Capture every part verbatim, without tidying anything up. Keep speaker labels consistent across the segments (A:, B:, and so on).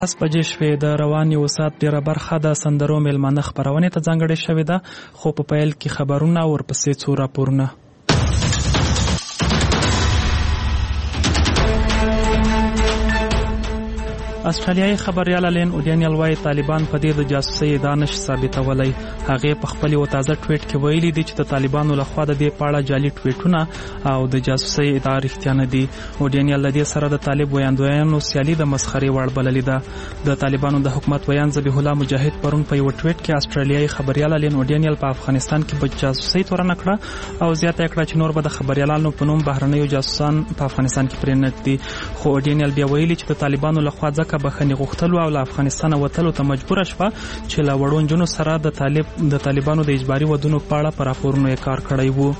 A: اس بجې شوې د روان یو ساعت ډیره برخه د سندرو میلمانه خپرونې ته ځانګړې شوې ده، خو په پیل کې خبرونه ورپسې څو راپورونه. استرالیایي خبریال لین اوډینیل وایي طالبان په دې د جاسوسۍ ادعا نشي ثابتولی. هغې په خپل یو تازه ټویټ کې ویلي دي چې د طالبانو لخوا د دې په اړه جعلي ټویټونه او د جاسوسۍ ادعا رښتیا نه دي. اوډینیل له دې سره د طالب ویاندویانو سیالي د مسخرې وړ بللې ده. د طالبانو د حکومت ویان ذبیح الله مجاهد پرون په یو ټویټ کې استرالیایي خبریال لین اوډینیل په افغانستان کې په جاسوسۍ تورنه کړه او زیاته کړه چې نور به د خبریالانو په نوم بهرنیو جاسوسان په افغانستان کې پرې نه ږدي. خو اوډینیل بیا ویلي چې د طالبانو لخوا ځکه بخښنې غوښتلو او له افغانستانه وتلو ته مجبوره شوه چې له وړو نجونو سره د طالب د طالبانو د اجباري ودونو په اړه په راپورونو یې کار کړی وو.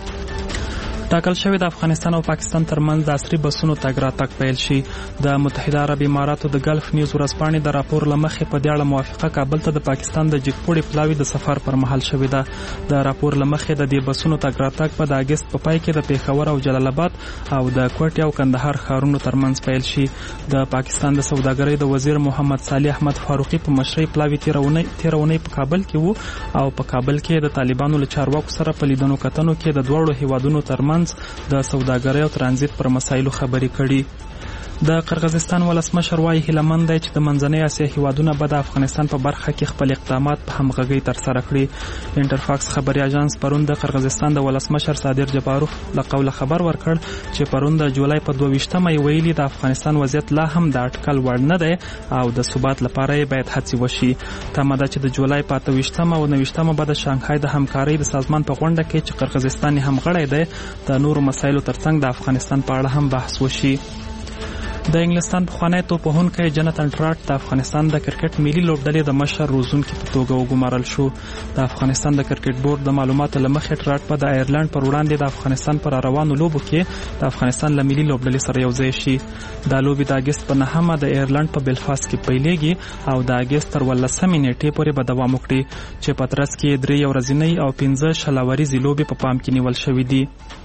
A: ټاکل شوی د افغانستان او پاکستان ترمنځ د عصري بسونو تګ راتګ پیل شي. د متحده عرب اماراتو د ګلف نیوز ورځپاڼې د راپور له مخې په دې اړه موافقه کابل ته د پاکستان د جګپوړي پلاوي د سفر پر مهال شوې ده. د راپور له مخې د دې بسونو تګ راتګ په د اګست په پای کې د پیښور او جلال آباد او د کوټې او کندهار ښارونو ترمنځ پیل شي. د پاکستان د سوداګرۍ د وزیر محمد صالح احمد فاروقي په مشرۍ پلاوي تیرونی په کابل کې وو او په کابل کې د طالبانو له چارواکو سره په لیدنو کتنو کې د دواړو هیوادونو ترمنځ د سوداګرۍ او ترانزیت پر مسایلو خبرې کړي. د قرغیزستان ولسمشر وايي هیلهمند دی چې د منځنۍ اسیا هیوادونه به د افغانستان په برخه کې خپل اقدامات په همغږۍ ترسره کړي. انټرفاکس خبري اژانس پرون د قرغیزستان د ولسمشر صادر جپاروف له قوله خبر ورکړ چې پرون د جولای په دوه ویشتمه یې ویلي د افغانستان وضعیت لا هم د اټکل وړ نه دی او د ثبات لپاره یې باید هڅې وشي. تمه ده چې د جولای په اته ویشتمه او نهه ویشتمه به د شانګهای د همکارۍ د سازمان په غونډه کې چې قرغیزستان یې هم غړی دی د نورو مسایلو ترڅنګ د افغانستان په اړه هم بحث وشي. د انګلستان پخوانی توپوهونکی جنتن ټراټ د افغانستان د کرکټ ملي لوبډلې د مشر روزونکي په توګه وګمارل شو. د افغانستان د کرکټ بورډ د معلوماتو له مخې ټراټ په د آیرلند پر وړاندې د افغانستان پر روانو لوبو کې د افغانستان له ملي لوبډلې سره یوځای شي. دا لوبې د اګست په نهمه د آیرلند په بلفاست کې پیلېږي او د اګست تر ولسمې نیټې پورې به دوام وکړي چې په ترڅ کې درې ورځنۍ او پنځه شلاوریزې لوبې په پام کې نیول شوې دي.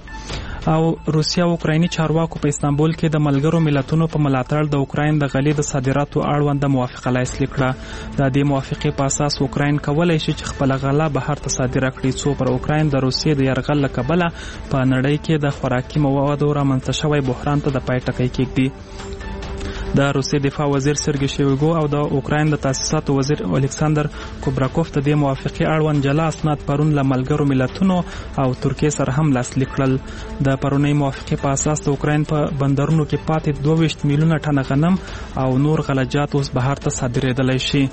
A: او روسیا او اوکرایني چارواکو په استانبول کې د ملګرو ملتونو په ملاتړ د اوکراین د غلې د صادراتو اړوند موافقه لاسلیک کړه. د دې موافقې په اساس اوکراین کولای شي چې خپل غله بهر ته صادره کړي څو پر اوکراین د روسیې د یرغل له کبله په نړۍ کې د خوراکي موادو رامنځته شوی بحران ته د پای ټکی کېږدي. د روسیې دفاع وزیر سرګی شویګو او د اوکراین د تاسیساتو وزیر الکساندر کوبراکوف ته د موافقې اړوند جلا اسناد پرون له ملګرو ملتونو او ترکیې سره هم لاسلیک کړل. د پرونی موافقې په اساس د اوکراین په بندرونو کې پاتې دوه ویشت میلیونه ټنه غنم او نور غلجات اوس بهر ته صادرېدلی شي.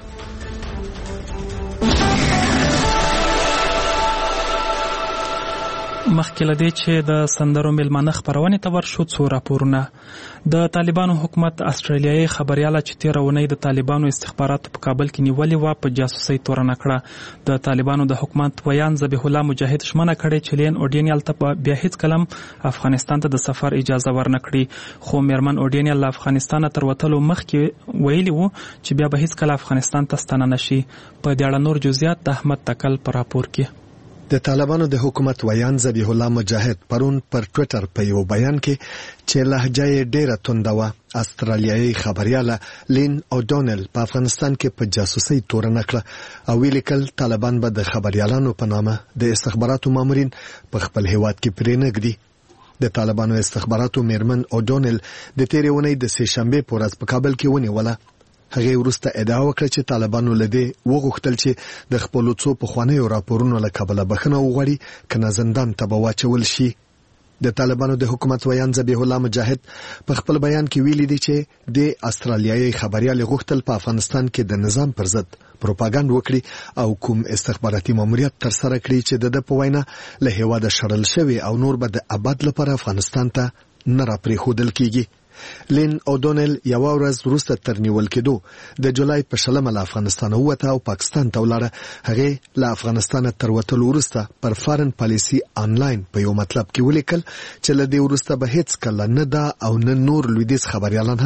A: مخکې له دې چې د سندرو میلمانه خپرونې ته ورشو څو راپورونه. د طالبانو حکومت استرالیایي خبریاله چې تېره اونۍ د طالبانو استخباراتو په کابل کې نیولې وه په جاسوسۍ تورنه کړه. د طالبانو د حکومت ویان ذبیح الله مجاهد ژمنه کړې چې لین اوډینیل ته به بیا هیڅ کلم افغانستان ته د سفر اجازه ورنه کړي. خو میرمن اوډینیل له افغانستانه تر وتلو مخکې ویلي وو چې بیا به هیڅ کله افغانستان ته ستنه نشي. په دې اړه نور جزئیات د احمد تکل په راپور کې.
B: د طالبانو د حکومت ویان ذبیح الله مجاهد پرون پر ټوئیټر په یو بیان کې چې لهجه یې ډیره تونده وه استرالیایي خبریاله لین اوډونل په افغانستان کې په جاسوسۍ تورنه کړه او ویل کل طالبان به د خبریالانو په نامه د استخباراتو مامورین په خپل هیواد کې پرې نه ږدي. د طالبانو استخباراتو میرمن اوډونل د تېرې اونۍ د سې شنبې په ورځ په کابل کې ونیوله. هغه وروسته ادعا وکړه چې طالبانو له دې وغوښتل چې د خپلو څو پخوانیو راپورونو له کبله بخښنه وغواړي کنه زندان ته به واچول شي. د طالبانو د حکومت ویان ذبیح الله مجاهد په خپل بیان کې ویلي دي چې د استرالیایي خبریال غوښتل په افغانستان کې د نظام پر ضد پروپاګاندا وکړي او کوم استخباراتي ماموریت تر سره کړي چې د په وینا له هیواده شړل شوی او نور به د ابد لپاره افغانستان ته نه را پرېښودل کیږي. لین اوډونل یو ورځ وروسته تر نیول کېدو د جولای په شلمه له افغانستان ووته او پاکستان ته ولاړه. هغې له افغانستانه تر وتلو وروسته پر فارن پالیسي آنلاین په یو مطلب کې ولیکل چې له دې وروسته به هیڅ کله نه دا او نه نور لویدیځ خبریالان هم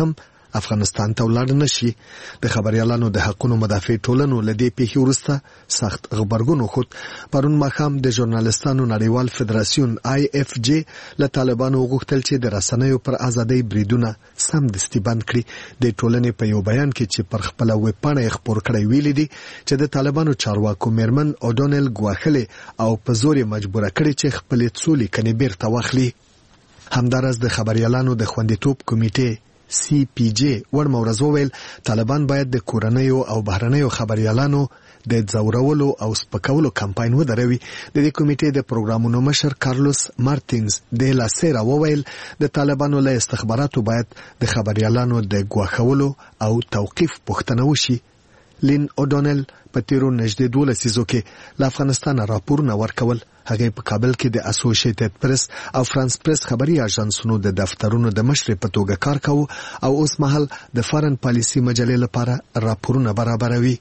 B: افغانستان ته ولاړ نشي. د خبريالانو د حقوقو مدافع ټولنو لدې پیښې وروسته سخت غبرګون وخت. پرون ماښام د ژورنالستانو نړیوال فدراسیون آی اف جی له طالبانو غوښتل چې د رسنیو پر ازادۍ بریدونه سمدستي بند کړي. د ټولنې په یو بیان کې چې پر خپل ویب پاڼه خپور کړی ویلي دي چې د طالبانو چارواکو میرمن اودونل ګواخلې او په زور مجبوره کړي چې خپل څولې کني بیرته واخلي. همدارس د خبريالانو د خوندیتوب کمیټې سی پی جی ورمه ورځ وویل طالبان باید د کورنیو او بهرنیو خبريالانو د ځورولو او سپکولو کمپاین ودروي. د دې کمیټې د پروګرامونو مشر کارلوس مارتینز د لاسیرا وویل د طالبانو له استخباراتو باید د خبريالانو د ګواښولو او توقيف پوښتنه وشي. لین اودونل په تیرو نږدې دوه لسیزو کې له افغانستان راپورونه ورکول. هغه په کابل کې د اسوسییټډ پریس او فرانس پریس خبري اژانسونو د دفترونو د مشر په توګه کار کاوه او اوس مهال د فارن پالیسي مجلې لپاره راپورونه برابروي.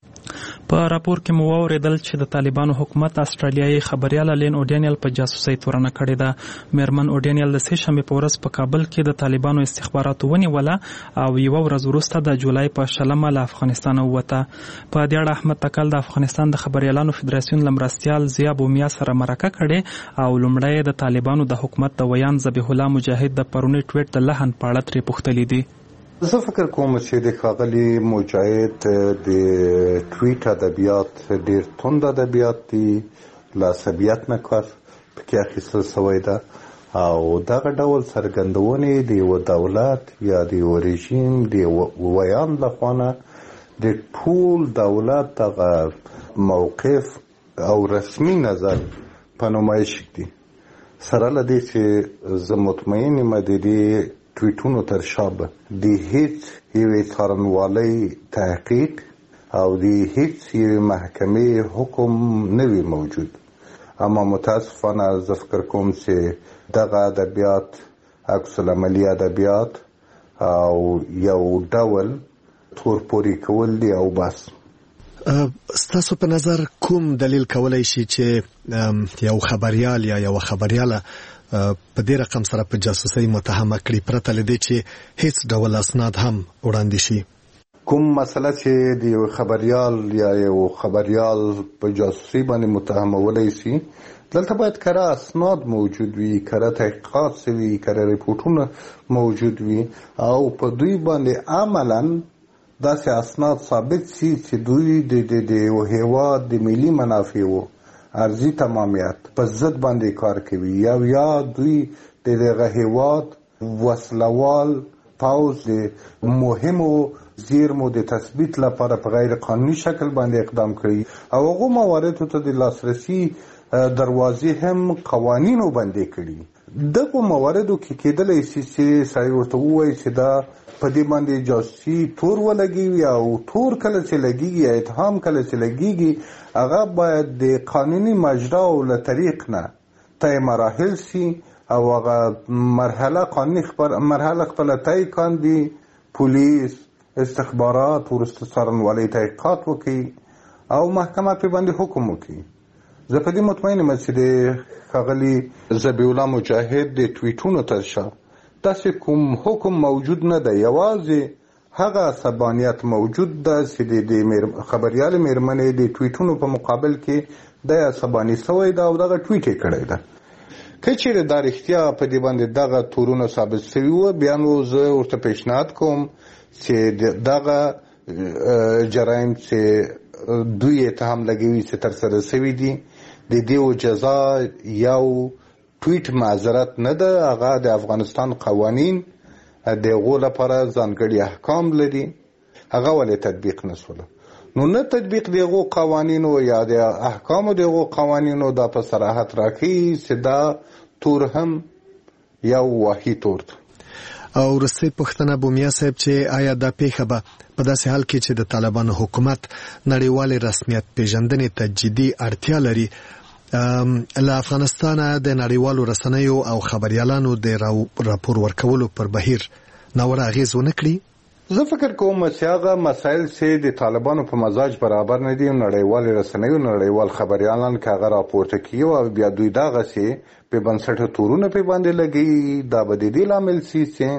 A: په راپور کې مو اوریدل چې د طالبانو حکومت استرالیایي خبريال لین اودینیل په جاسوسي تورنه کړې ده. میرمن اودینیل د سه شنبه په ورځ په کابل کې د طالبانو استخباراتو ونیوله او یو ورځ وروسته د جولای په شلمه له افغانستان ووته. په دې اړه احمد تکل د افغانستان د خبريالانو فدراسیون لمرستيال ضیا بومیا سره مرکه کړې او لومړی د طالبانو د حکومت د ویان ذبیح الله مجاهد د پرونی ټویټ د لحن پاړه ترې پوښتلې دي.
C: زه فکر کوم چې د ښاغلي مجاهد د ټویټ ادبیات ډېر توند ادبیات دي، له عصبیت نه کار پکې اخیستل سوی ده او دغه ډول څرګندونې د یو دولت یا د یو رژیم د ویان لخوا نه د ټول دولت دغه موقف او رسمي نظر په نمایش دي. سره له دې چې زه مطمئن یم د دې ټویټونو تر شا به د هیڅ یوې څارنوالۍ تحقیق او د هیڅ یوې محکمې حکم نه وي موجود. اما متاسفانه زه فکر کوم چې دغه ادبیات عکس العملي ادبیات او یو ډول تورپورې کول دي او بس.
B: ستاسو په نظر کوم دلیل کولای شي چې یو خبريال یا یو خبرياله په دې رقم سره په جاسوسي متهمه کړي پرته لدې چې هیڅ ډول اسناد هم وړاندې شي؟
C: کوم مسله چې د یو خبريال یا یو خبريال په جاسوسي باندې متهمولای شي، دلته باید کره اسناد موجود وي، کره تحقیقات سوي، کره ریپورتونه موجود وي او په دوی باندې عملاً داسې اسناد ثابت شي چې دوی د د یو هیواد د ملي منافعو ارزي تمامیت په ضد باندې کار کوي یا یا دوی د دغه هیواد وسلوال پاوز د مهمو زیرمو د تثبیت لپاره په غیر قانوني شکل باندې اقدام کړي او هغه مواردو ته د لاسرسي دروازې هم قوانینو باندې کړي. دغه مواردو کې کېدلی شي چې سړی ورته ووایي چې دا په دې باندې جاسوسي تور ولګي او تور کله چې لګيږي یا اتهام کله چې لګيږي هغه باید د قانوني مجرا او له طریق نه طی مراحل شي او هغه مرحله قانوني خبر مرحله خپل طی کاندي، پولیس استخبارات ورسته څارنوالۍ تحقیقات وکړي او محکمه په باندې حکم وکړي. زه په دې مطمئن یم چې د ښاغلي ذبیح الله مجاهد د ټویټونو تر شا داسې کوم حکم موجود نه ده، یوازې هغه عصبانیت موجود ده چې د خبريال میرمنې د ټویټونو په مقابل کې د عصباني سوی ده او دغه ټویټ یې کړی ده. که چیرې دا رښتیا په دې باندې دغه تورونه ثابت شوي وه، بیا نو زه ورته پیشنهاد کوم چې دغه جرایم چې دوی اتهام لګوي چې ترسره شوي دي د دې جزا یو ټویټ معذرت نه ده، هغه د افغانستان قوانین د هغو لپاره ځانګړي احکام لري، هغه ولې تطبیق نه شوله. نو نه تطبیق د هغو قوانینو یا د احکامو د هغو قوانینو دا په صراحت راښیي چې دا تور هم یو واهي تور ده.
B: او وروستۍ پوښتنه بومیا صاحب چې آیا دا پیښه به په داسې حال کې چې د طالبانو حکومت نړیوالې رسمیت پیژندنې ته جدي اړتیا لري له افغانستانه د نړیوالو رسنیو او خبريالانو د راپور ورکولو پر بهیر ناوړه اغیز ونه کړي؟
C: زه فکر کوم چې هغه مسایل چې د طالبانو په مزاج برابر نه دي، نړیوال رسنیو نړیوال خبريالان که هغه راپورته کوي او بیا دوی دغسې په بنسټه تورونه په باندې لګي، دا به د دې لامل شي چې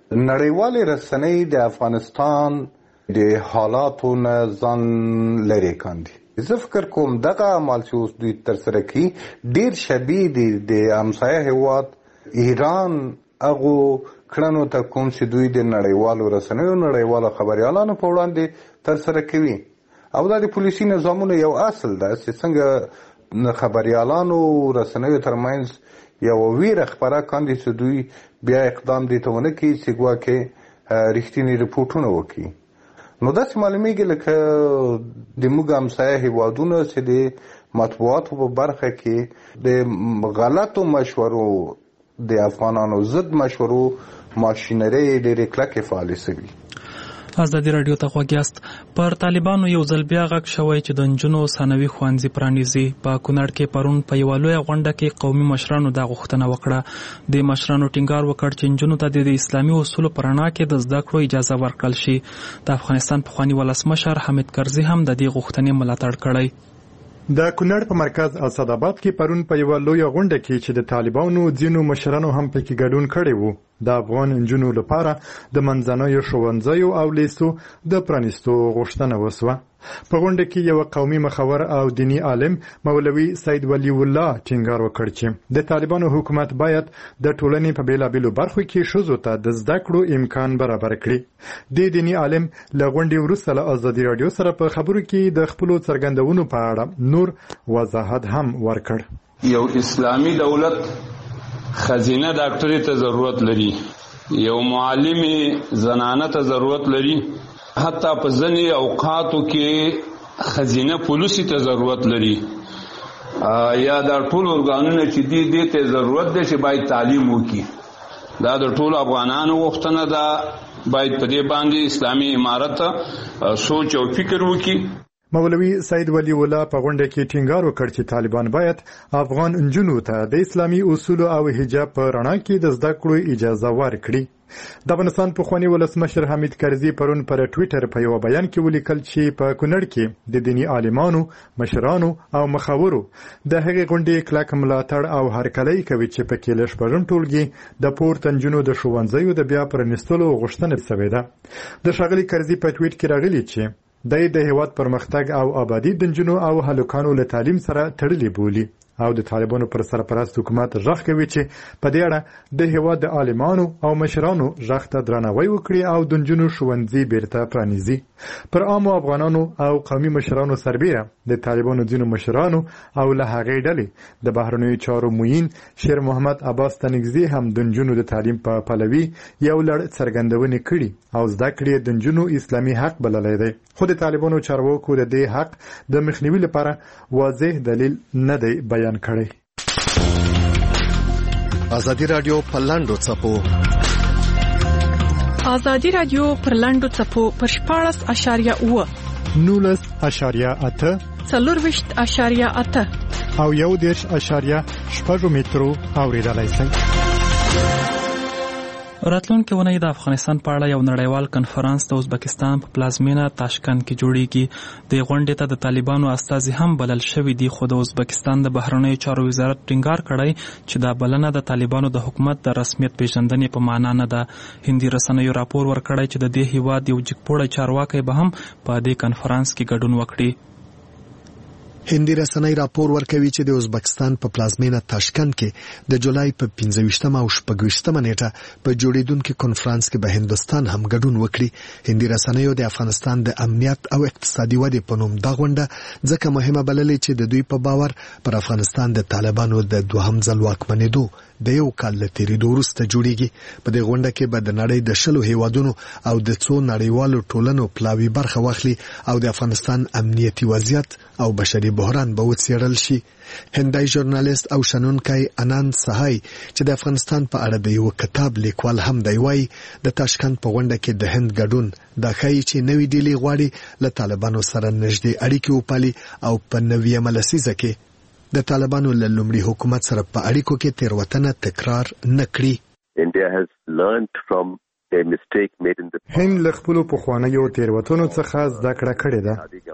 C: نړیوالې رسنۍ د افغانستان د حالاتو نه ځان لرې کاندي. زه فکر کوم دغه اعمال چې اوس دوی ترسره کوي ډېر شبیه دي د همسایه هېواد ایران هغو کړنو ته کوم چې دوی د نړیوالو رسنیو نړیوالو خبریالانو په وړاندې ترسره کوي. او دا د پولیسي نظامونو یو اصل ده چې څنګه خبریالانو رسنیو ترمنځ یو ویره خپره کاندي چې دوی بیا اقدام دې ته ونه کړي چې ګواکې رښتینې رپورټونه وکړي. نو داسې معلومیږي لکه د موږ همسایه هېوادونه چې د مطبوعاتو په برخه کې د غلطو مشورو د افغانانو ضد مشورو ماشینرۍ ډېرې کلکې فعالې شوي.
A: ازادي راډیو ته غوږ یاست. پر طالبانو یو ځل بیا غږ شوی چې د نجونو ثانوي ښوونځي پرانیزي. په کونړ کې پرون په یوه لویه غونډه کې قومي مشرانو دا غوښتنه وکړه. د مشرانو ټینګار وکړ چې نجونو ته د اسلامي اصولو په رڼا کې د زده کړو اجازه ورکړل شي. د افغانستان پخواني ولسمشر حامد کرزي هم د دې غوښتنې ملاتړ کړی.
D: د کونړ په مرکز اسداباد کې پرون په یوه لویه غونډه کې چې د طالبانو ځینو مشرانو هم پکې ګډون کړی وو، د افغان نجونو لپاره د منځنیو ښوونځیو او لیسو د پرانیستو غوښتنه وسوه. په غونډه کې یو قومي مخور او دینی عالم مولوي سید ولی الله ټینګار وکړ چې د طالبانو حکومت باید د ټولنې په بیلابیلو برخو کې ښځو ته د زده کړو امکان برابر کړي. د دینی عالم له غونډې وروسته له ازادي راډیو سره په خبرو کې د خپلو څرګندونو په اړه نور وضاحت هم ورکړ.
E: یو اسلامي دولت خزینه ډاکټري ته ضرورت لري، یو معلمي زنانه ته ضرورت لري، حتی په ځینې اوقاتو کې خزینه پولیسي ته ضرورت لري، یا دا ټول ارګانونه چې دي دې ته ضرورت دی چې باید تعلیم وکړي. دا د ټولو افغانانو غوښتنه ده، باید په دې باندې اسلامي امارت سوچ او فکر وکړي.
D: مولوي سید ولی الله په غونډه کې ټینګار وکړ چې طالبان باید افغان نجونو ته د اسلامي اصولو او حجاب په رڼا کې د زده کړو اجازه ورکړي. د افغانستان پخواني ولسمشر حامد کرزي پرون پر ټویټر په یو بیان کې ولیکل چې په کونړ کې د دینی عالمانو، مشرانو او مخاورو د هغې غونډې کلک ملاتړ او هرکلی کوي چې په کې له شپږم ټولګي د پورته نجونو د ښوونځیو د بیا پرانیستلو غوښتنه شوې ده. د ښاغلي کرزي په ټویټ کې راغلي چې د د هیواد پرمختګ او آبادی د نجونو او هلکانو له تعلیم سره تړلې بولي او د طالبانو پر سرپرست حکومت غږ کوي چې په دې اړه د هیواد د عالمانو او مشرانو غږ ته درناوی وکړي او د نجونو ښوونځي بیرته پرانیزي. پر عامو افغانانو او قومي مشرانو سربیره د طالبانو ځینو مشرانو او له هغې ډلې د بهرنیو چارو معین شیر محمد عباس تنګزي هم د نجونو د تعلیم په پلوي یو لړ څرګندونې کړي او زده کړې د نجونو اسلامي حق بللی دی. خو د طالبانو چارواکو د دې حق د مخنیوي لپاره واضح دلیل نه دی بیان کړی.
B: ازادي راډیو په لاندو څپو
F: ازادي راډیو پر لاندو څپو پر شپاړس اشاریه اوه
D: نولس اشاریه اته
F: څلورویشت اشاریه اته
D: او یو دېرش اشاریه شپږ مترو اوریدلای شئ.
A: راتلونکي اونۍ د افغانستان په اړه یو نړیوال کنفرانس د ازبکستان په پلازمینه تاشکند کې جوړیږي. د غونډې ته د طالبانو استازي هم بلل شوي دي، خو د ازبکستان د بهرنیو چارو وزارت ټینګار کړی چې دا بلنه د طالبانو د حکومت د رسمیت پیژندنې په معنا نه ده. هندي رسنیو راپور ورکړی چې د دې هیواد یو جګپوړی چارواکی به هم په دې کنفرانس کې ګډون وکړي.
B: هندي رسنۍ راپور ورکوي چې د ازبکستان په پلازمینه تاشکند کې د جولای په پنځه ویشتمه او شپږ ویشتمه نیټه په جوړیدونکي کنفرانس کې به هندستان هم ګډون وکړي. هندي رسنیو د افغانستان د امنیت او اقتصادي ودې په نوم دا غونډه ځکه مهمه بللې چې د دوی په باور پر افغانستان د طالبانو د دوهم ځل واکمنېدو د یو کال له تېرېدو وروسته جوړیږي. په دې غونډه کې به د نړۍ د شلو هیوادونو او د څو نړیوالو ټولنو پلاوي برخه واخلي او د افغانستان امنیتي وضعیت او بشري بحران به وڅېړل شي. هندای ژورنالیست او شنونکی انان سهای چې د افغانستان په اړه د یو کتاب لیکوال هم دی وایي د تاشکند په غونډه کې د هند ګډون دا ښایي چې نوې ډیلي غواړي له طالبانو سره نږدې اړیکې وپالي او په نویمه لسیزه کې د طالبانو له لومړي حکومت سره په اړیکو کې تېروتنه تکرار نه کړي.
G: India has learned from a mistake made in the
D: هند له خپلو پخوانیو تېروتنو څخه زده کړه کړې ده.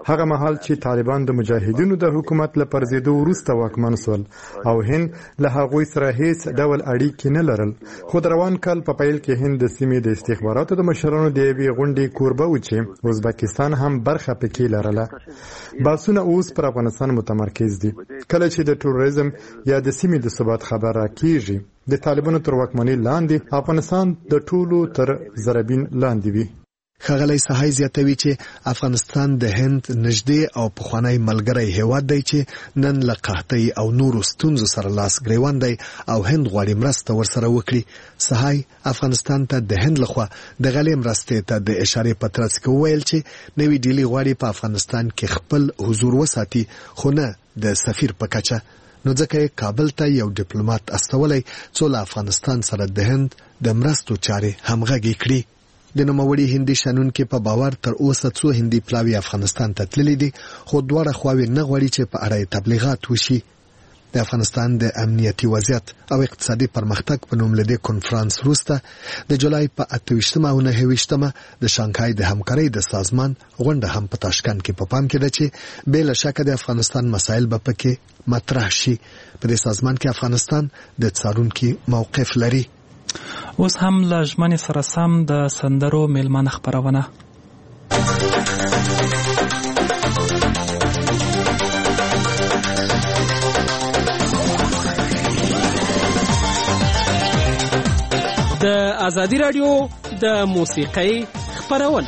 D: هغه مهال چې طالبان د مجاهدینو د حکومت له پرځېدو وروسته واکمن شول او هند له هغوی سره هیڅ ډول اړیکې نه لرل. خو د روان کال په پیل کې هند د سیمې د استخباراتو د مشرانو د یوې غونډې کوربه و چې ازبکستان هم برخه پکې لرله. باسونه اوس پر افغانستان متمرکز دي. کله چې د تروریزم یا د سیمې د ثبات خبره کیږي، د طالبانو تر واکمنۍ لاندې افغانستان د ټولو تر ضربین لاندې وي.
B: ښاغلی سحای زیاتوي چې افغانستان د هند نږدې او پخوانی ملګری هیواد دی چې نن له قحطۍ او نورو ستونزو سره لاس ګریوان دی او هند غواړي مرسته ورسره وکړي. سحای افغانستان ته د هند لخوا د غلې مرستې ته د اشارې په ترڅ کې وویل چې نوی ډیلي غواړي په افغانستان کې خپل حضور وساتي، خو نه د سفیر په کچه. نو ځکه کابل ته یو ډیپلوماټ استولی څو له افغانستان سره د هند د مرستو چارې همغږي کړي. د نوموړي هندي شنونکو په باور تر اوسه څو هندي پلاوی افغانستان ته تللي دي، خو دواړه خواوې نه غواړي چې په اړه تبلیغات وشي. د افغانستان د امنیتي وضعیت او اقتصادي پرمختګ په نوم لدې کنفرانس وروسته د جولای په اته ویشتمه او نهه ویشتمه د شانګهای د همکارۍ د سازمان غونډه هم په تاشکند کې په پام کې ده چې بې له شکه د افغانستان مسایل به پکې مطرح شي. په دې سازمان کې افغانستان د څارونکي موقف لري.
A: اوس هم له ژمنې سره سم د سندرو میلمانه خپرونه.
H: د ازادي راډیو د موسیقۍ خپرونه.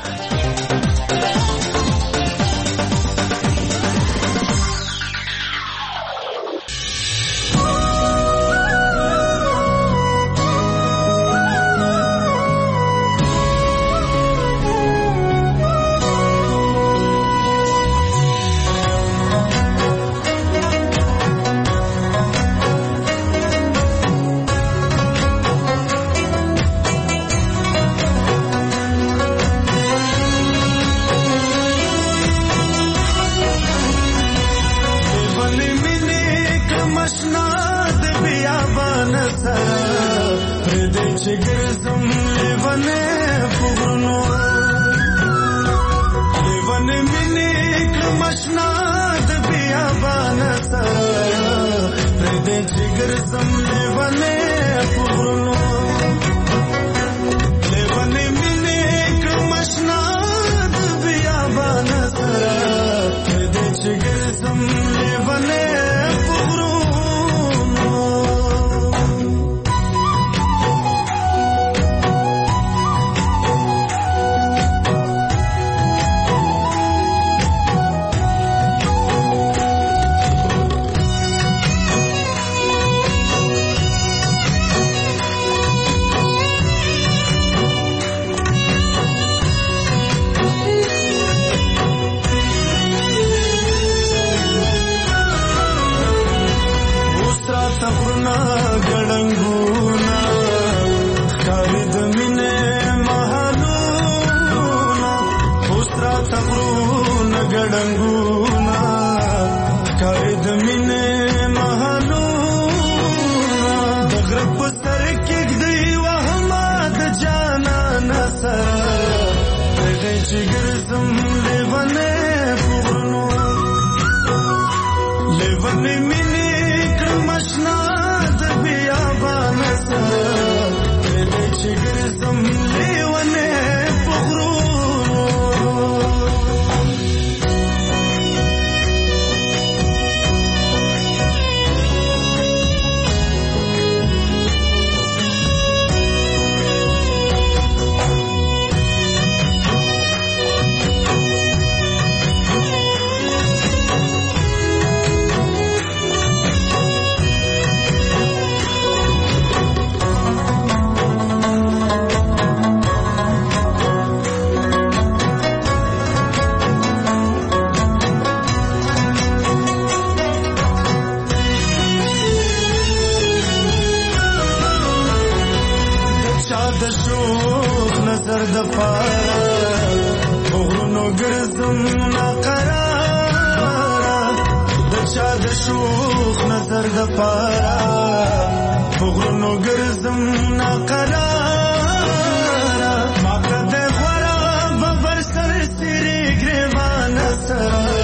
I: Sara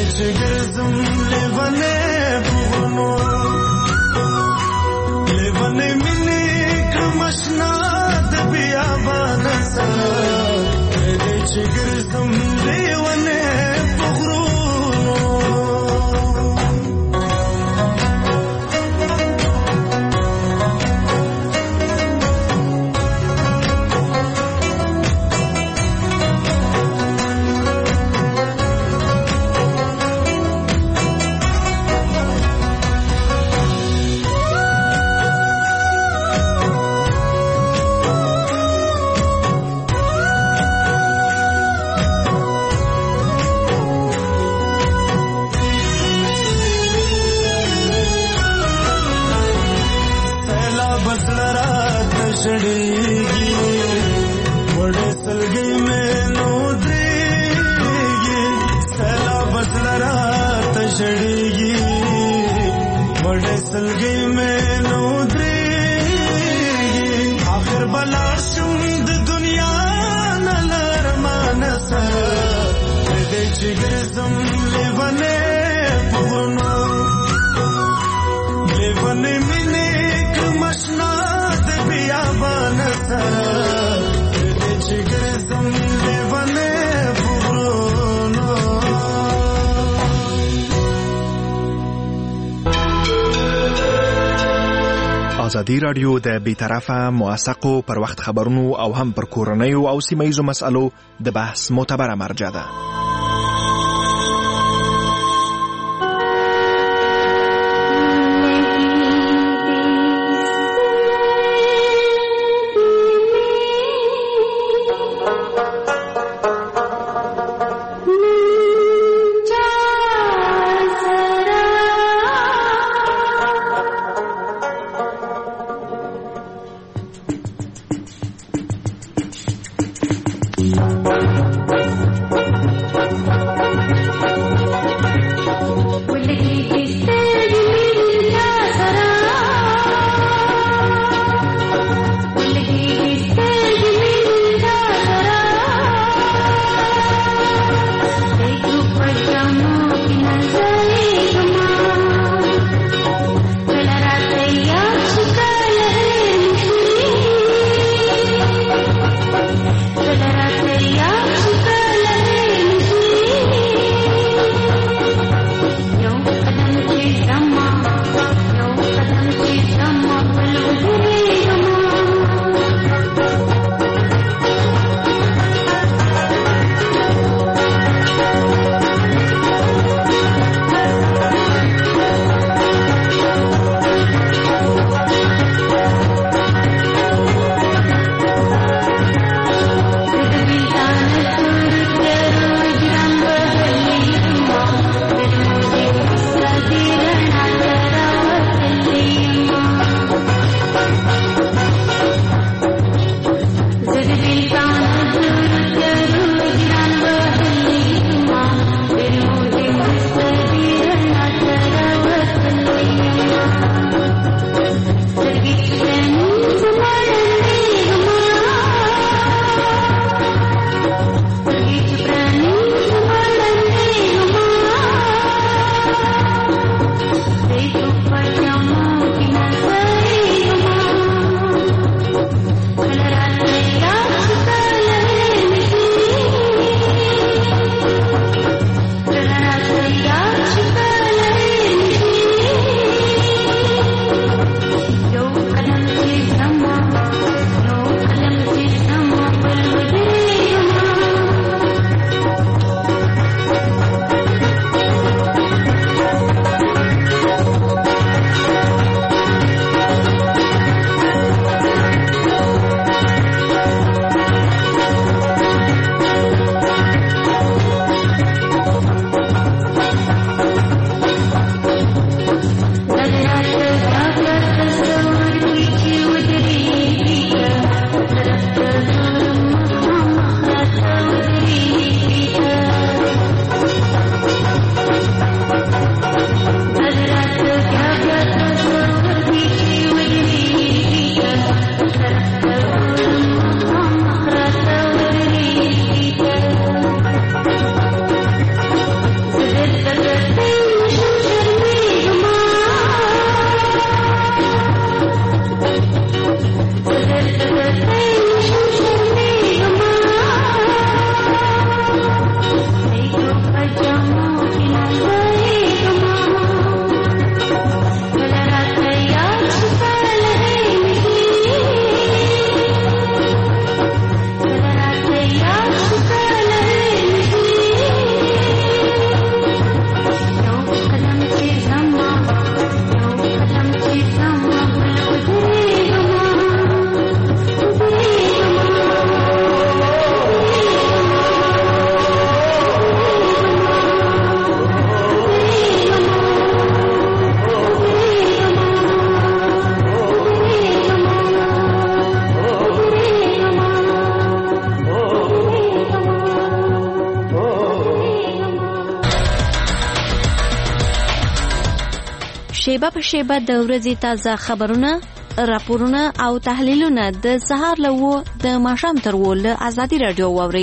I: ازادي راډیو د بیطرفه موثقو پر وخت خبرونو او هم پر کورنیو او سیمه‌ییزو مسألو د بحث معتبره مرجع ده.
J: شیبه په شیبه د ورځې تازه خبرونه، راپورونه او تحلیلونه د سهار له وو د ماښام تر وو له ازادي راډیو واورئ.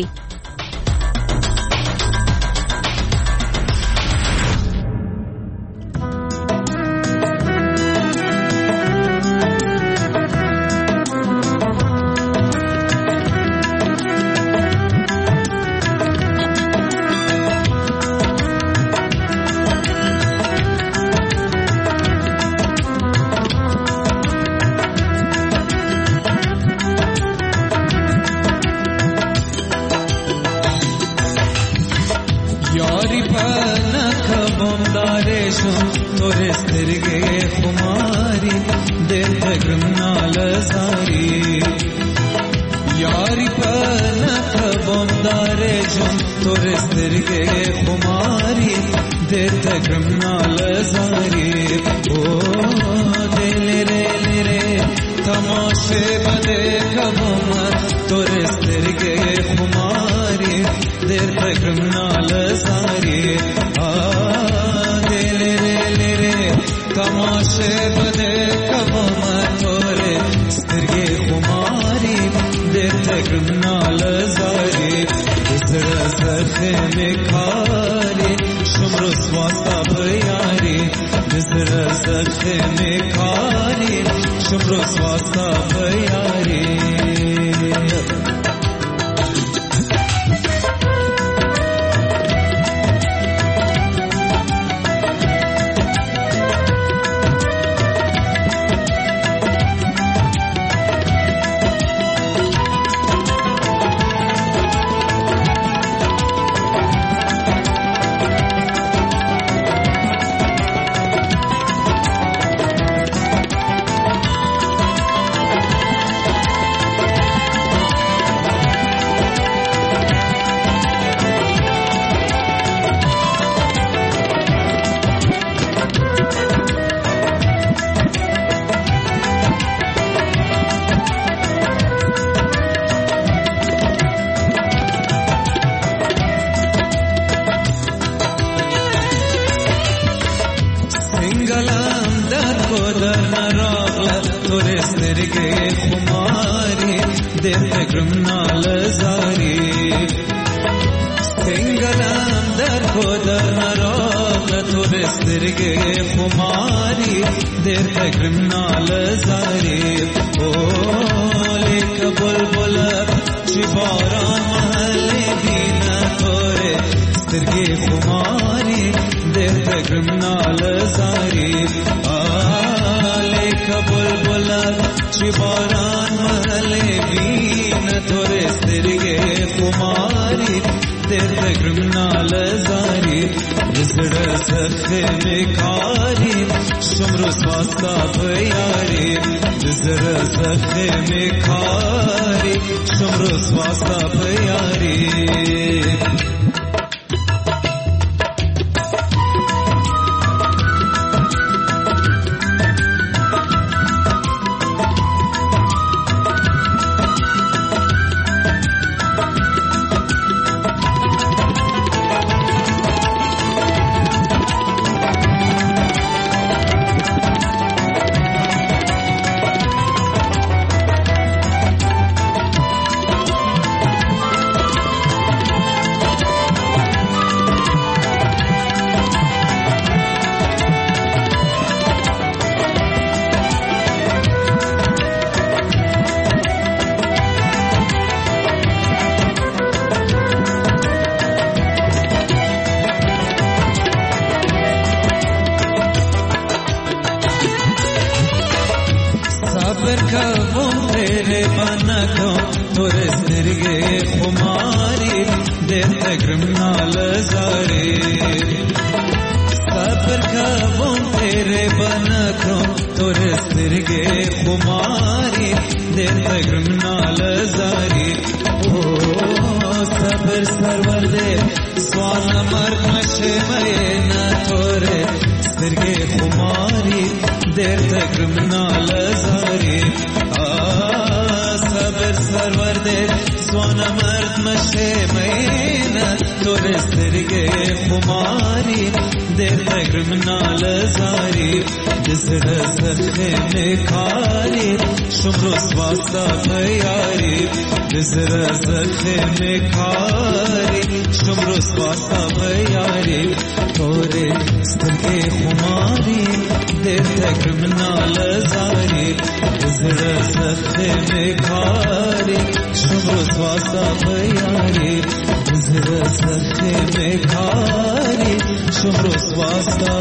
K: دیر تگرمنال زاری دزر زخم کاری شمرو سواستا بیاری دزر زخم کاری شمرو سواستا بیاری توره سترگی خماری دیر تگرمنال زاری دزر زخم کاری شمرو سواستا بیاری دزر زخم کاری شمرو سواستا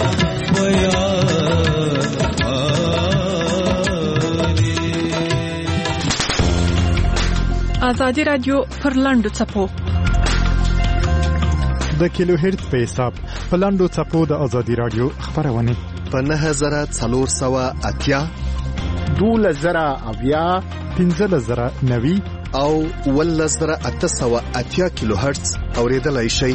F: ازادي رادیو پر لاندو چپو
D: د کیلو هرتز په حساب په لاندو چپو د ازادي رادیو خبرونه
B: په نه زره څلور سوه اتیا
L: دولس زره اویا
D: پنځلس زره نوي
B: او ولس زره اته سوه اتیا کیلو هرتز اوریدلای شئ.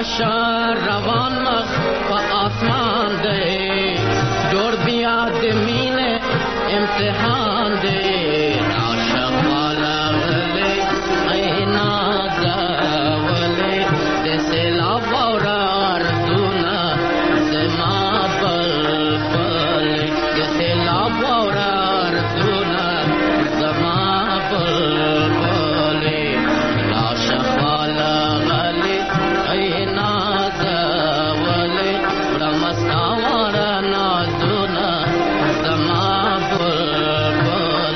M: راشه روان مخ په آسمان دی جوړ بیا د مینې امتحان دی راشه والا غلې اینا ځولې د سیلاب اورار دونه زما بلبل د سیلاب اورار دونه زما بلبل راشه والا غلې اینا ځولې رمساوار نازونه زما بلبل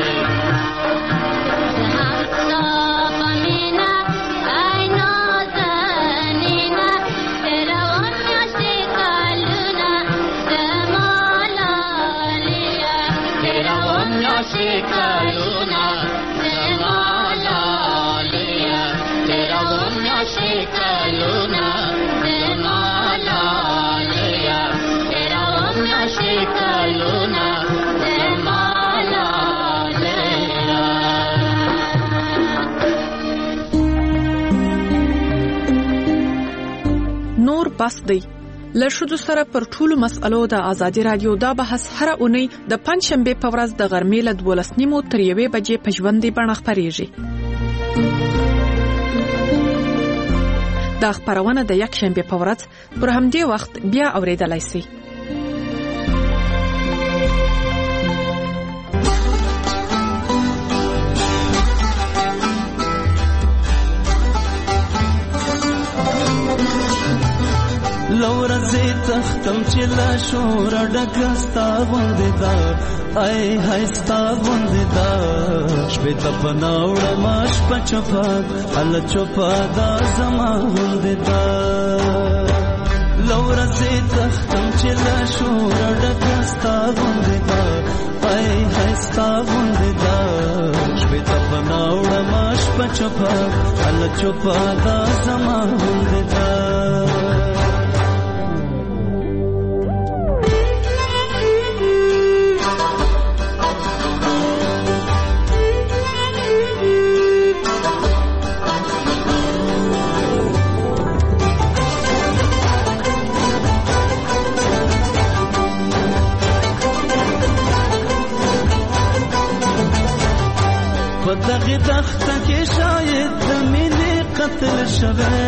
M: شکلونا زمالا لیا تیرا ومنا شکلونا زمالا لیا تیرا ومنا شکلونا زمالا لیا
F: نور بس دی له ښځو سره پر ټولو مسألو د ازادي رادیو دا بحث هره اونۍ د پنځشنبې په ورځ د غرمې له دولس نیمو تر یوې بجې په ژوندۍ بڼه خپرېږي. دا خپرونه د یکشنبې په ورځ پر همدې وخت بیا اورېدلای شئ.
K: لورزی تختم چې لا شور ډکستا غوندې دا ای هستا غوندې دا شپې ته پناوړه ماش په چپا ال چپا دا زما غوندې دا لورزی تختم چې لا شور ډکستا غوندې دا ای هستا غوندې دا شپې ته پناوړه ماش په چپا ال چپا دا زما غوندې دا دغه دخته کې شاید د مینې قتل شوه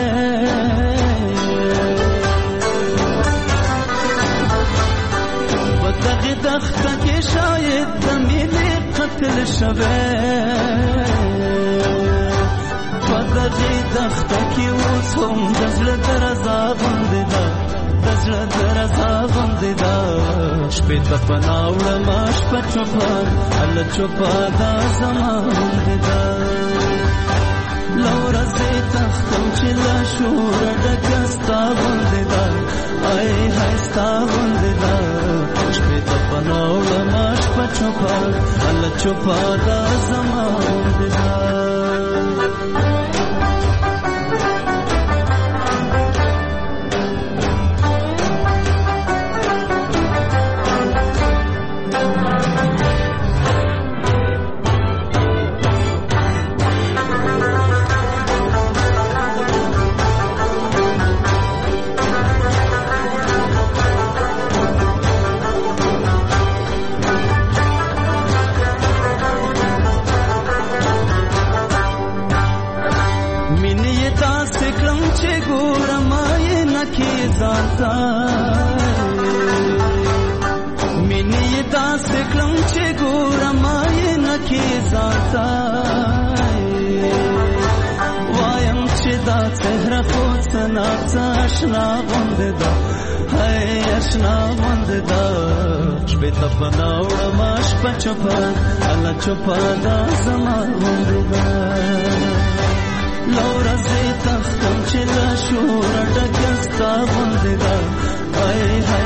K: په دغه دخته کې شاید د مینې قتل شوه په دغه دخته کې اوس هم د زړه درزا غوندې ده د زړه درزا غوندې ده شپې ته پناوړه ماش په چوپا ال چوپا دا زما غوندې ده لورزی تختم چې لا شور ډکه ستا غوندې ده ای های ستا غوندې ده شپې ته پناوړه ماش په چوپا ال چوپا دا زما غوندې ده مینی داس کلم چې ګورم یې نکي ځانتا وایم چې دا څهره خو څنا آشنا غوندې ده هاي آشنا غوندې ده شپې ته پناوړه ماش په چوپا الله چوپا دا زما غوندې ده لورزی تختم چې لا شور ډکه ستا غوندې ده هاي هاي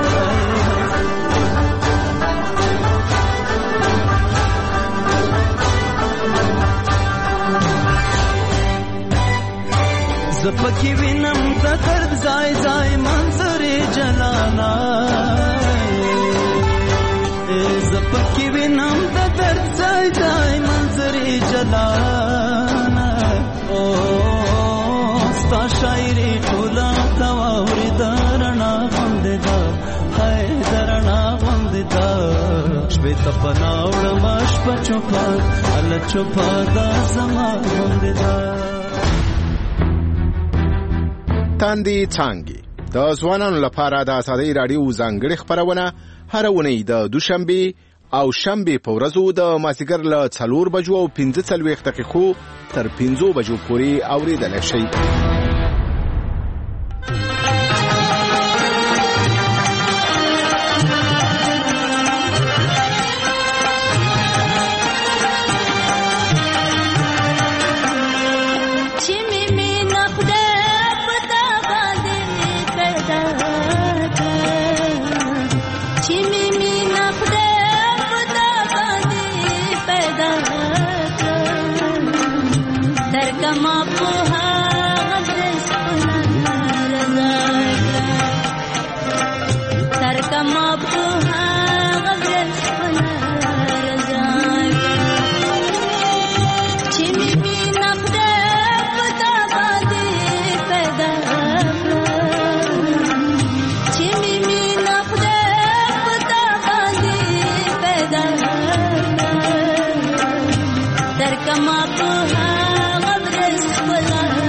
K: زپکی وینم د درد ځای ځای منظرې جلانا زپکی وینم د درد ځای ځای منظرې جلانا او ستا شاعري تپنا وړم شپه چوپا ال چوپا دا زما غوندې
L: تاندې څانګې د ځوانانو لپاره د ازادۍ راډیو ځانګړې خپرونه هره اونۍ د دوشنبه او شنبه په ورځو د مازیګر له څلور بجو او پنځه څلوېښت دقیقو تر پنځو بجو پورې اورېدلی شئ.
M: Come up,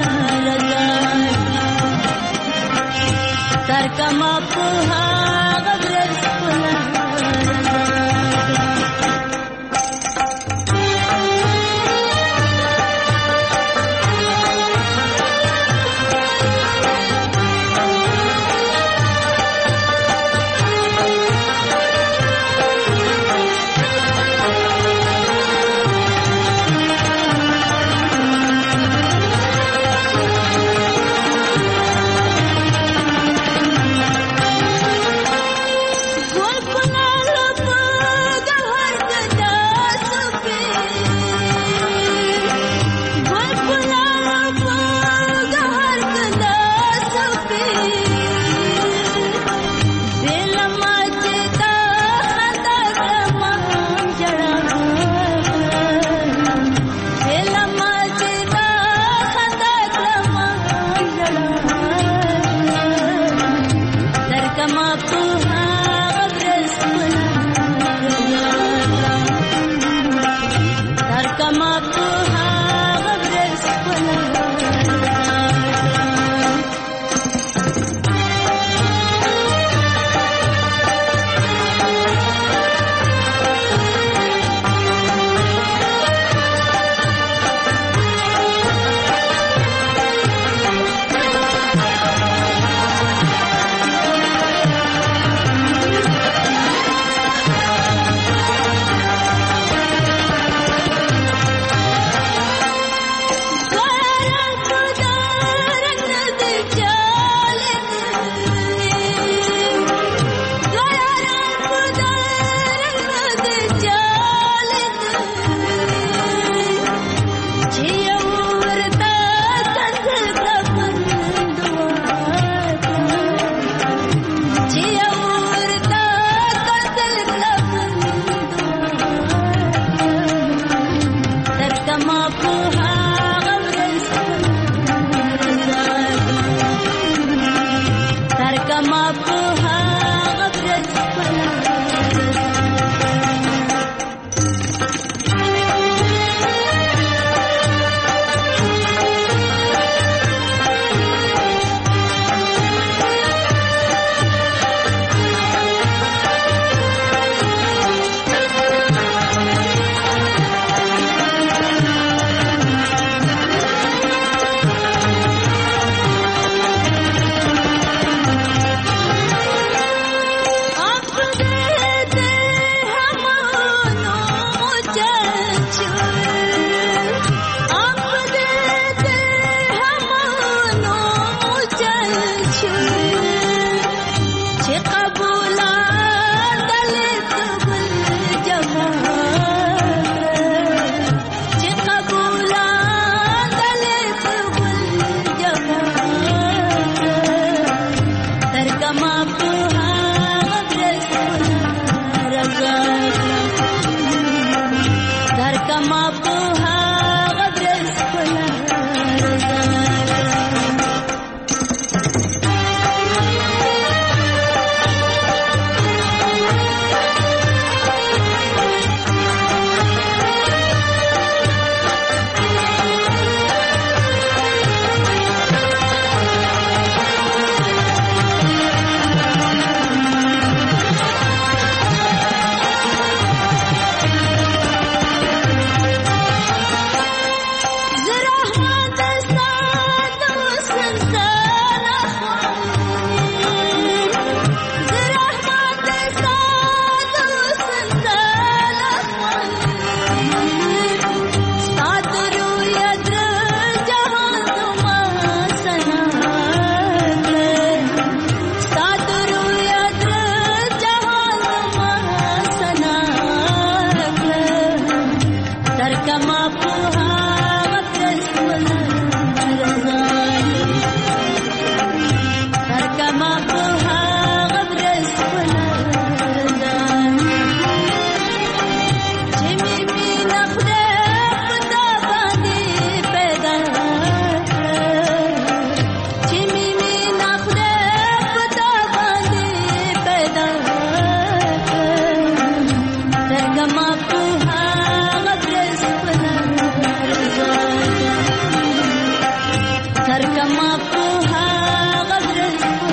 N: ورکما په هغه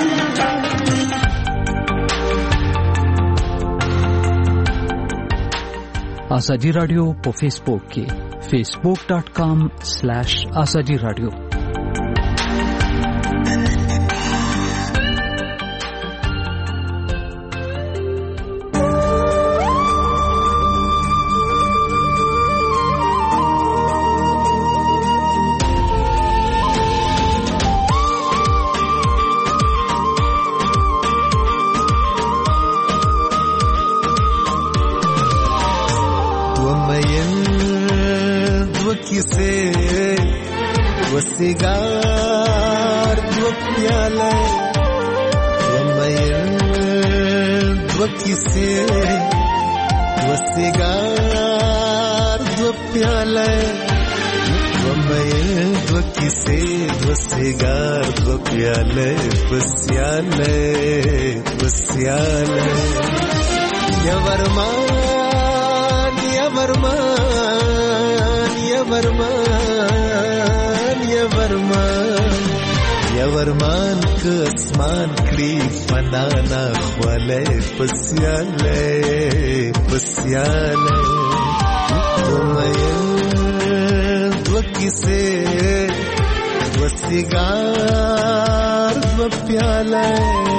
O: ازادي رادیو په فیسبوک کې facebook dot com slash azadi radio
P: وسیگار دو پیاله ومین دو کیسه وسیگار دو پیاله ومین دو کیسه وسیگار دو پیاله بسیاله بسیاله یا ورمان یا ورمان یا ورمان یا ورمان یا ورمان که اسمان کری فنانا خواله پسیاله پسیاله دومین دو کیسه دو سیگار دو پیاله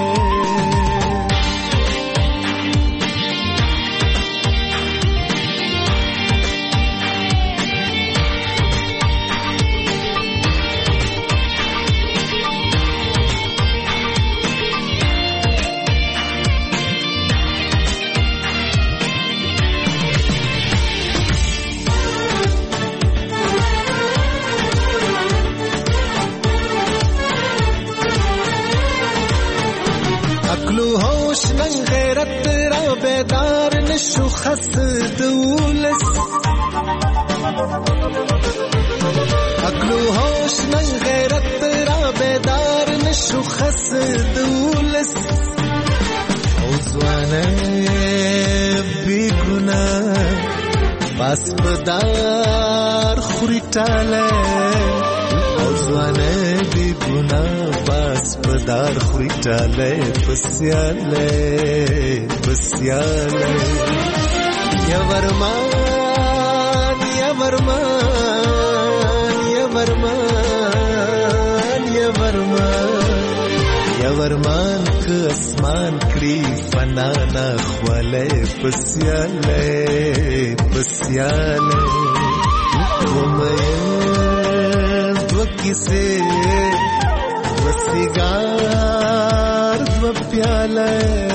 P: بیدار نشو خس دولس عقلو ہوش نن غیرت را بیدار نشو خس دولس اوزوانه بی گناه باس بدار خوری ٹاله اوزوانه بی گناه باس بدار خوری ٹاله پسیاله بسیاله یا ورمان یا ورمان یا ورمان یا ورمان یا ورمان که اسمان کری فنانا خواله بسیاله بسیاله ومین دو کیسه دو سیگار دو پیاله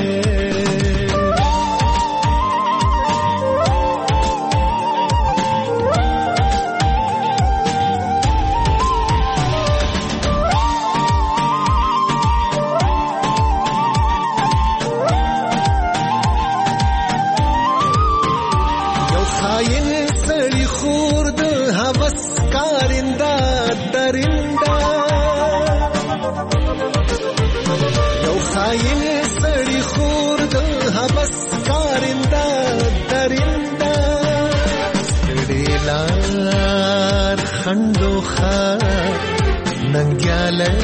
P: خندو خار ننگیاله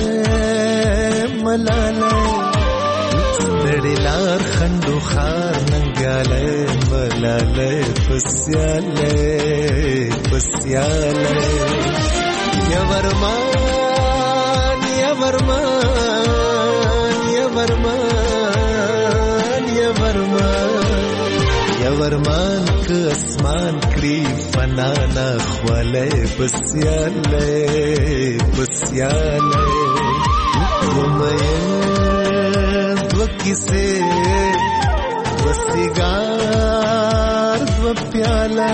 P: ملاله ستړي لار خندو خار ننگیاله ملاله پسیاله پسیاله یا ورمان یا ورمان یا ورمان یا ورمان یا ورمان که اسمان کری فنانا خواله بسیاله بسیاله ومین دو کیسه دو سیگار دو پیاله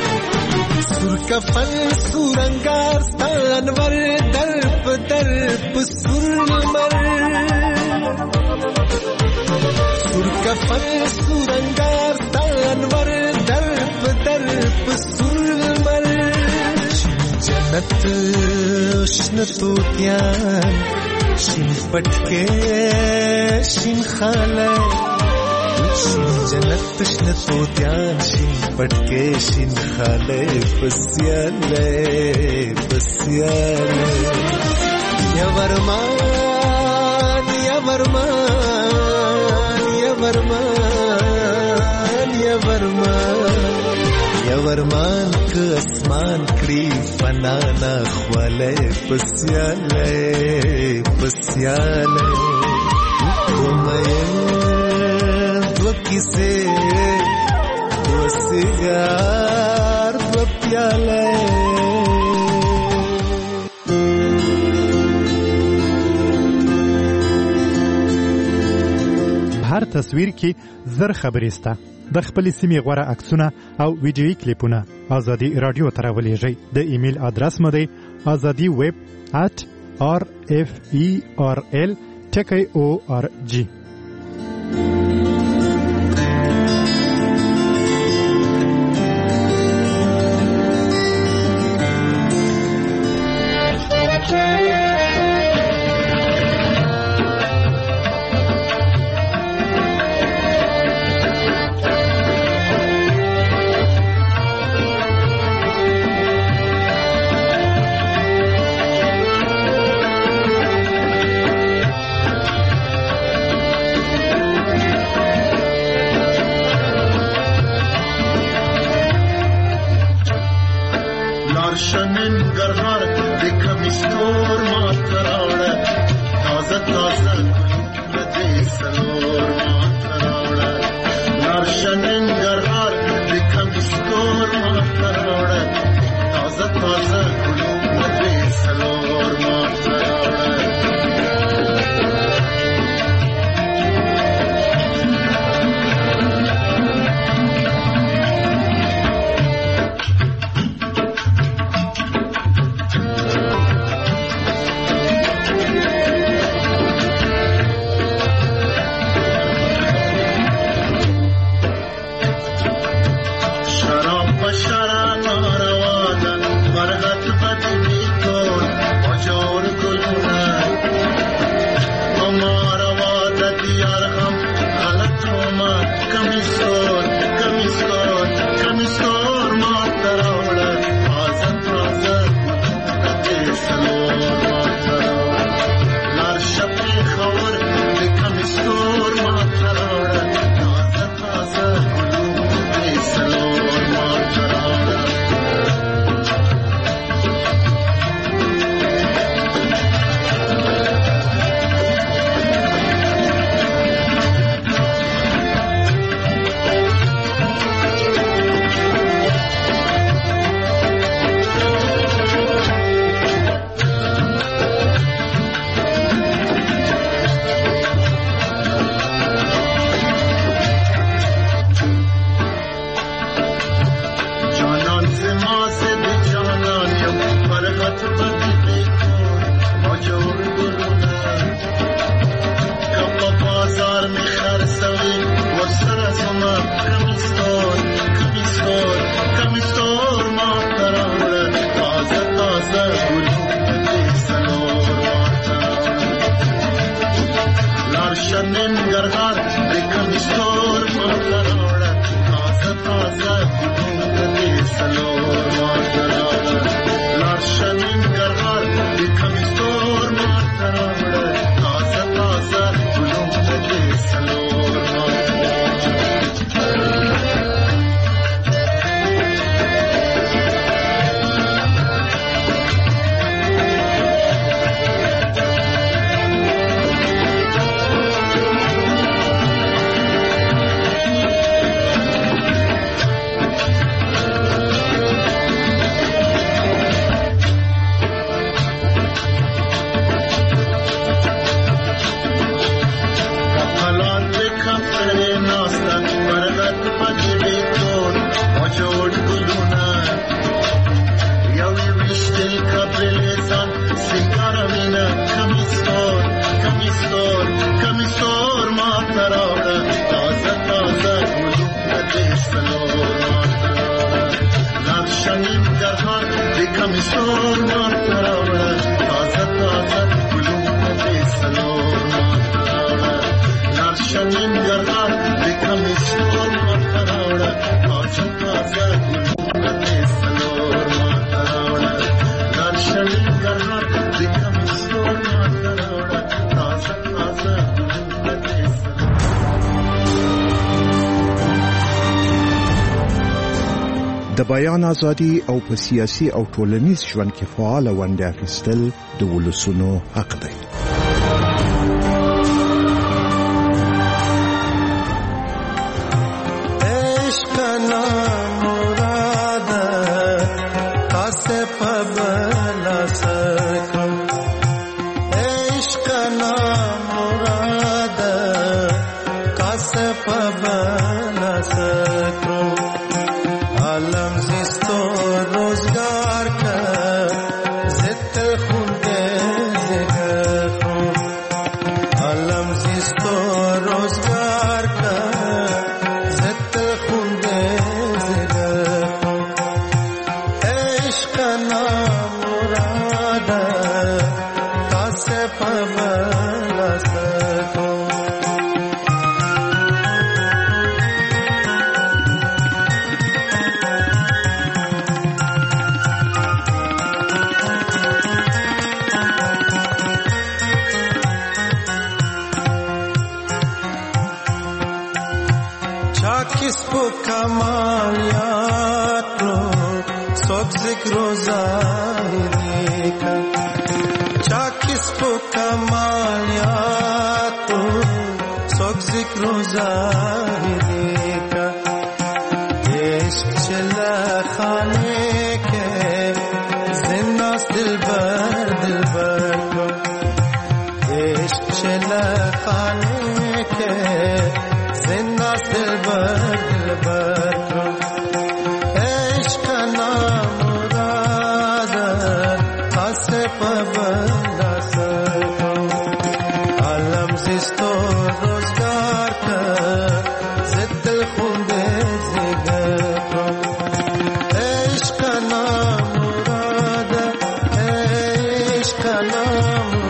P: کفن سورنگار ستانور درب درب پسور مر سور کفن سورنگار تانور در پدر پسور مر جنت شن توتیان شن پٹکے شن خالے جنت شن توتیان شن پٹکے شن خالے پسیالے پسیالے یا ورمان یا ورمان یا ورمان یا ورمان یا ورمان که اسمان کړي فنا نه خواله پسیاله پسیاله کومه دو کیسه دو سیگار دو پیاله
D: هر تصویر کې زر خبرې سته د خپل سیمې غوړه عکسونه او ویډیویي کلیپونه ازادي رادیو ته راولېږئ د ایمیل ادرس مو دی ازادي ویب at r f e r l ټکی او ار جی.
Q: شنن گرهار د کمیستور د بیان ازادي او په سیاسي او ټولنیز ژوند کې فعال ونډه اخیستل د ولسونو حق دی.
P: Kana